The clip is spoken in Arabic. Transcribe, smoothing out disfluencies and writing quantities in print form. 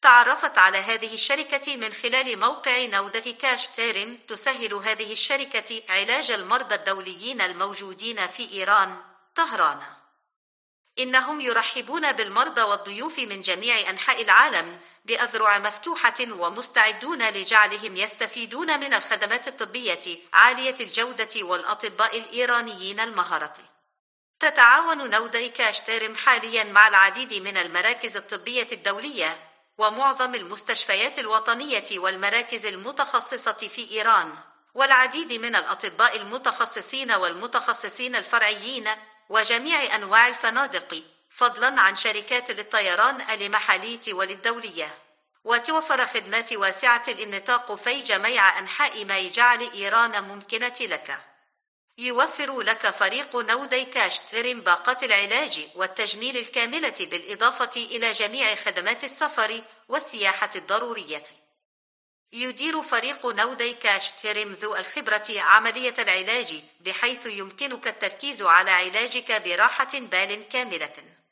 تعرفت على هذه الشركة من خلال موقع نودة كاش تيرم. تسهل هذه الشركة علاج المرضى الدوليين الموجودين في إيران. طهران. إنهم يرحبون بالمرضى والضيوف من جميع أنحاء العالم بأذرع مفتوحة ومستعدون لجعلهم يستفيدون من الخدمات الطبية عالية الجودة والأطباء الإيرانيين المهرة. تتعاون نودة كاش تيرم حاليا مع العديد من المراكز الطبية الدولية ومعظم المستشفيات الوطنية والمراكز المتخصصة في إيران، والعديد من الأطباء المتخصصين والمتخصصين الفرعيين وجميع أنواع الفنادق، فضلا عن شركات للطيران المحلية وللدولية. وتوفر خدمات واسعة النطاق في جميع أنحاء ما يجعل إيران ممكنة لك. يوفر لك فريق نودة كاش تيرم باقات العلاج والتجميل الكاملة بالإضافة إلى جميع خدمات السفر والسياحة الضرورية. يدير فريق نودة كاش تيرم ذو الخبرة عملية العلاج، بحيث يمكنك التركيز على علاجك براحة بال كاملة.